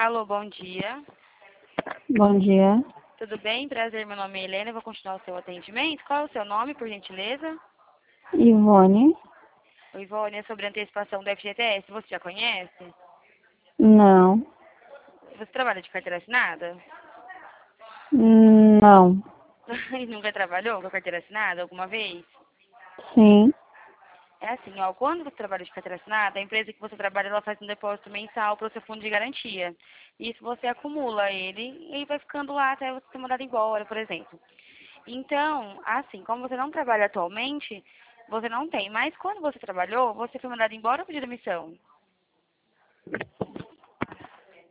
Alô, bom dia. Bom dia. Tudo bem? Prazer, meu nome é Helena, eu vou continuar o seu atendimento. Qual é o seu nome, por gentileza? Ivone? O Ivone, é sobre a antecipação do FGTS, você já conhece? Não. Você trabalha de carteira assinada? Não. E nunca trabalhou com a carteira assinada alguma vez? Sim. É assim, ó, quando você trabalha de carteira assinada, a empresa que você trabalha, ela faz um depósito mensal para o seu fundo de garantia. Isso você acumula ele e vai ficando lá até você ser mandado embora, por exemplo. Então, assim, como você não trabalha atualmente, você não tem. Mas quando você trabalhou, você foi mandado embora ou pediu demissão?